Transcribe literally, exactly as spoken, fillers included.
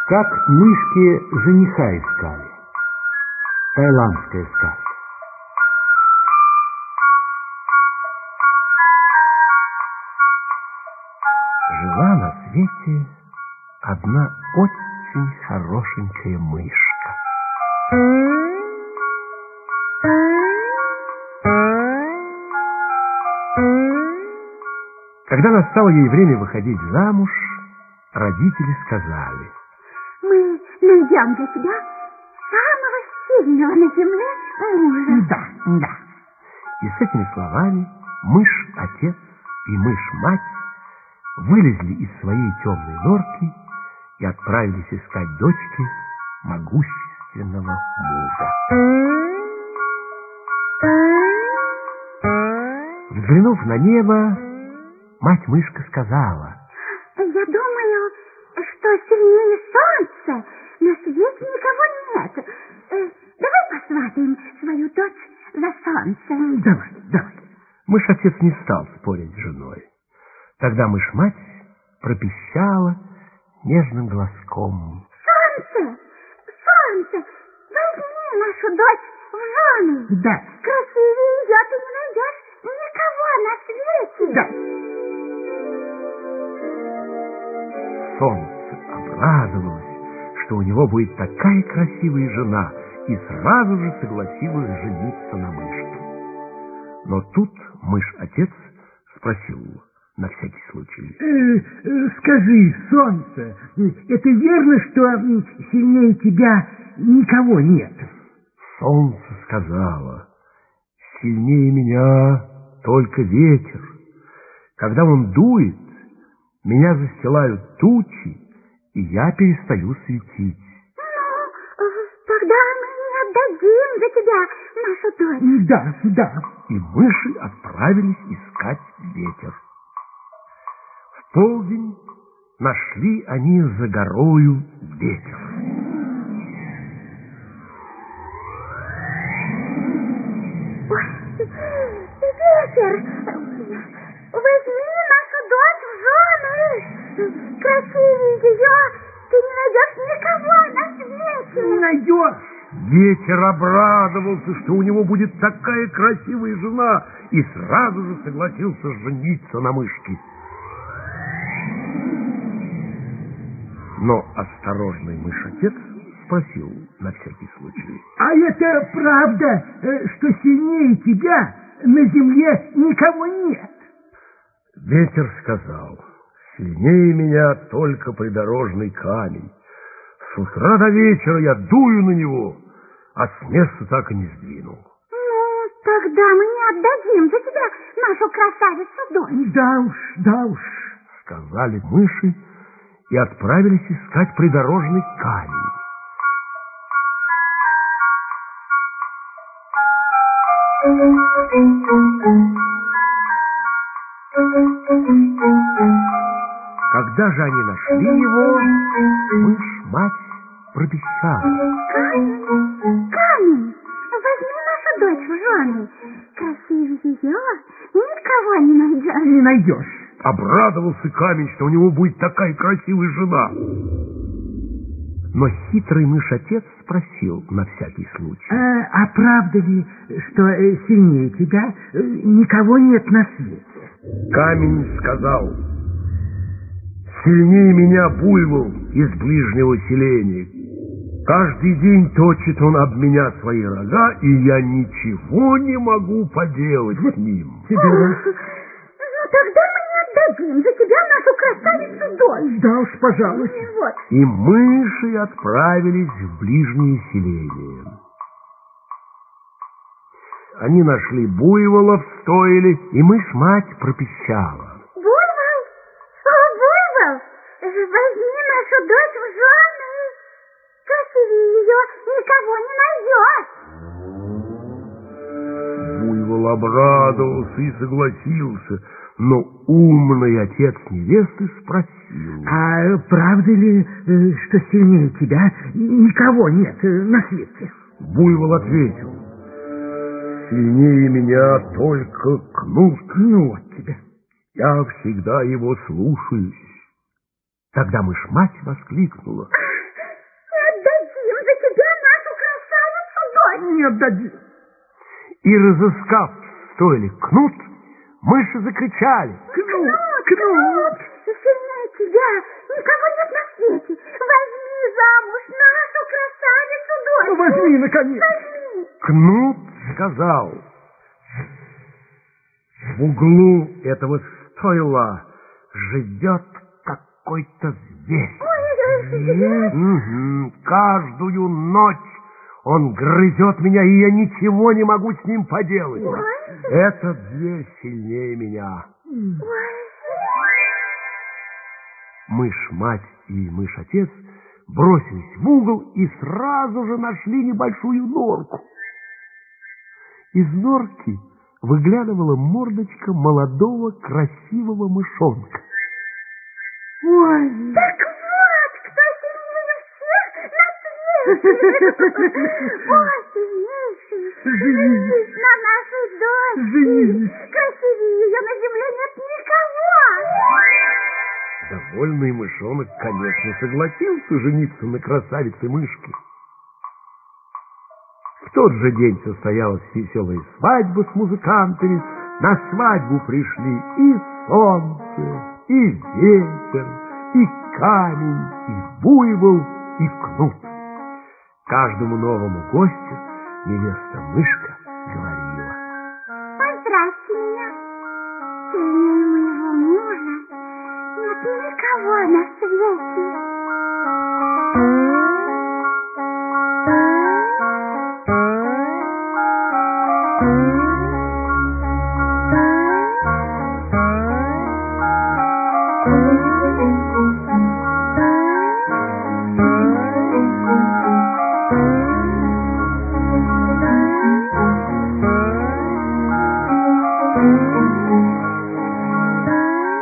Как мышки жениха искали. Таиландская сказка. Жила на свете одна очень хорошенькая мышка. Когда настало ей время выходить замуж, родители сказали: мы найдем для тебя самого сильного на земле мужа. Да, да. И с этими словами мышь-отец и мышь-мать вылезли из своей темной норки и отправились искать дочке могущественного мужа. Взглянув на небо, мать-мышка сказала: я думаю, что сильнее солнца на свете никого нет. Э, давай посватаем свою дочь за солнце. Давай, давай. Мышь-отец не стал спорить с женой. Тогда мышь-мать пропищала нежным голоском: солнце, солнце, возьми нашу дочь в жены. Да. Красивее ее ты не найдешь никого на свете. Да. Солнце обрадовалось, что у него будет такая красивая жена, и сразу же согласилась жениться на мышке. Но тут мышь-отец спросил на всякий случай: э, э, скажи, солнце, это верно, что сильнее тебя никого нет? Солнце сказала: сильнее меня только ветер. Когда он дует, меня застилают тучи, и я перестаю светить. Ну, тогда мы не отдадим за тебя нашу дочь. Да, да. И мыши отправились искать ветер. В полдень нашли они за горою ветер. Ой, ветер, возьми нашу дочь в жены. Красивее ее ты не найдешь никого на свете. Не найдешь. Ветер обрадовался, что у него будет такая красивая жена, и сразу же согласился жениться на мышке. Но осторожный мышь-отец спросил на всякий случай: а это правда, что сильнее тебя на земле никого нет? Ветер сказал: сильнее меня только придорожный камень. С утра до вечера я дую на него, а с места так и не сдвинул. Ну, тогда мы не отдадим за тебя нашу красавицу дочь. Да уж, да уж, сказали мыши и отправились искать придорожный камень. Когда же они нашли его, мышь-мать пропищала: камень, камень, возьми нашу дочь в жены. Красивее ее никого не найдешь. Не найдешь. Обрадовался камень, что у него будет такая красивая жена. Но хитрый мышь-отец спросил на всякий случай: а, а правда ли, что сильнее тебя никого нет на свете? Камень сказал: сильнее меня буйвол из ближнего селения. Каждый день точит он об меня свои рога, и я ничего не могу поделать с ним. Ну, тогда мы не отдадим за тебя нашу красавицу дочь. Да уж, пожалуй. Вот. И мыши отправились в ближние селения. Они нашли буйвола в стойле, и мышь-мать пропищала: буйвол, о, буйвол, возьми нашу дочь в жены. Красивее ее никого не найдешь. Буйвол обрадовался и согласился, но умный отец невесты спросил: а правда ли, что сильнее тебя никого нет на свете? Буйвол ответил: сильнее меня только кнут. Ну вот тебе. Я всегда его слушаюсь. Тогда мышь-мать воскликнула: не отдадим. И, разыскав в стойле кнут, мыши закричали: Кнут, Кнут! Сильнее тебя никого нет на свете. Возьми замуж нашу красавицу Ну, дочь. возьми, наконец. Возьми. Кнут сказал: в углу этого стойла живет какой-то зверь. Ой, Угу. Каждую ночь он грызет меня, и я ничего не могу с ним поделать. Ой. Этот зверь сильнее меня. Мышь-мать и мышь-отец бросились в угол и сразу же нашли небольшую норку. Из норки выглядывала мордочка молодого красивого мышонка. Ой, так вот, кто сильнее всех на свете. Ой, сильнейший, женись на нашей дочке. Женись. Красивее ее на земле нет никого. Довольный мышонок, конечно, согласился жениться на красавице-мышке. В тот же день состоялась веселая свадьба с музыкантами. На свадьбу пришли и солнце, и ветер, и камень, и буйвол, и кнут. Каждому новому гостю невеста-мышка говорила: Поздравьте меня. Сильнее моего мужа нет никого на свете. Thank you.